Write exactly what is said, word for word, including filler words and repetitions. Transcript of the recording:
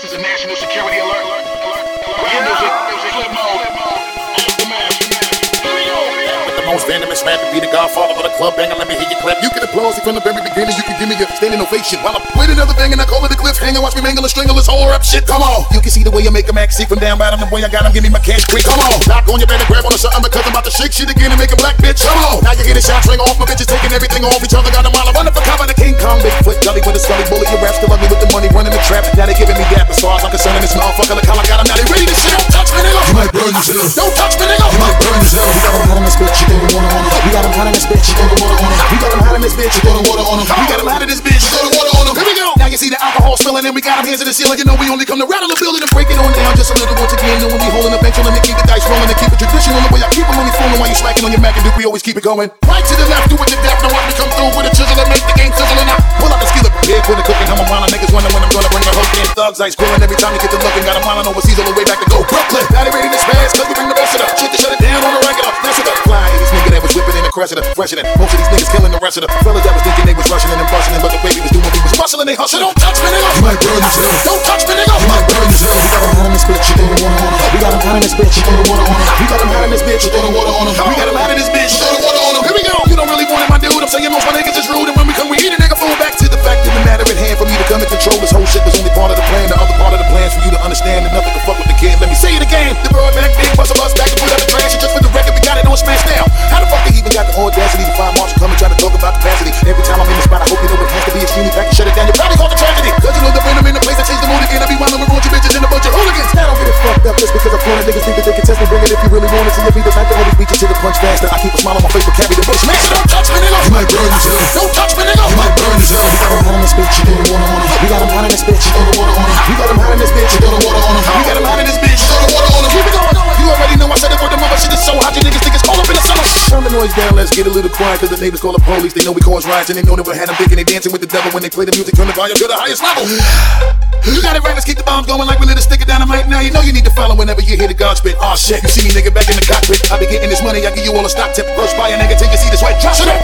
This is a national security alert. alert, alert, alert. Yeah. Music, music, flip mode. Most venomous rap to be the godfather of the club banger. Let me hear you clap. You can applaud me from the very beginning. You can give me a standing ovation while I put another bang and I call it a cliffhanger. Watch me mangle and strangle this whole rap shit. Come on, you can see the way I make a max see from down bottom. The way I got him, give me my cash quick. Come on, knock on your bed and grab on to something because I'm about to shake shit again and make a black bitch. Come on, now you hear the shots ring off. My bitches taking everything off each other. Got them while I'm running for cover. The King Kong, Bigfoot, Gully with a scully bullet. Your rap still ugly with the money running the trap. Now they giving me gap as far as I'm concerned. And this motherfucker look how I got him. Now they ready to shit. Don't touch me, nigga. You might burn yourself. Don't touch me, nigga. You might burn yourself. We got him hot in this bitch. You think we wanna on him? We got him hot in this bitch. You think we wanna on him? We got him hot in this bitch. You throw the water on him? We got him out of this bitch. Throw the water on him. Here we go. Now you see the alcohol spilling and we got him hands to the ceiling. You know we only come to rattle the building and break it on down just a little once again. Know when we holding the bench, let me keep the dice rolling and keep it traditional. The way I keep them on the phone while you smacking on your Mac and Duke, we always keep it going. Right to the left, do it to death. Now watch me come through with a chisel and make the game sizzle. And I pull out the skillet, big with the cooking. How I'm wildin', niggas wonder when I'm gonna bring the whole damn thugs. Ice grilling every time you get to looking. Got them wildin' overseas all the way back to go Brooklyn. Now they ready to spaz, cause we bring the rest of the shit to shut it down on the regular. That's what the fly this nigga that was whipping in the crushing it, freshening. Most of these niggas killing the rest of the fellas that was thinking they was rushing and rushing, but the way he was doing, he was muscling, they hustling. Don't touch me, nigga. You might burn yourself. Don't touch me, nigga. You might burn yourself. We got him hot in this bitch. You think we wanna on him? We got him hot in this bitch. You throw the water on him? We got him hot in this bitch. Throw the water on him. We got him out of this bitch. Throw the water on him. Here we go. You don't really want it, my dude. I'm saying most my niggas is rude, and when we come, we eat a nigga fool. Back to the fact of the matter at hand. For me to come and control this whole shit was only part of the plan. The other part of the plan's for you to understand that nothing can fuck with the kid. Let me say it again. The broad back big bust of us back to put out the trash. And just for the record, we got it on smash now. How the fuck they even got the audacity to find Marshall come and try to talk about capacity? Every time I'm in the spot, I hope you know it has to be extremely packed to shut it down. You probably caught the tragedy. Cause you know the rhythm in the place, I change the mood again. I be wildin' with you bitches and a bunch of hooligans. Now don't get it fucked up just because I'm flowing. Niggas think that they can test me. Bring it if you really want it. See if you the fact that always beat you to the punch faster. I keep a smile on my face but carry the bush. Man, don't touch me, nigga. You might burn yourself. Don't touch me, nigga. You might burn yourself. We got him hot in this bitch. You throw the water on him? We got him hot in this bitch. You throw the water on him? We got him hot in this bitch. You throw the water on him? We got him hot in this bitch. Throw the water on him. Keep it going. You already know I said it for the mother. Shit is so hot, you niggas think it's cold up in the summer. Turn the noise down, let's get a little quiet. Cause the neighbors call the police. They know we cause riots and they know that we had them thinking they dancing with the devil. When they play the music, turn the volume to the highest level. You got it right, let's keep the bombs going like we lit a stick of dynamite. Now you know you need to follow whenever you hear the God spit. Aw shit, you see me nigga back in the cockpit. I be getting this money, I give you all a stock tip. First buy a nigga till you see this white drop. So don't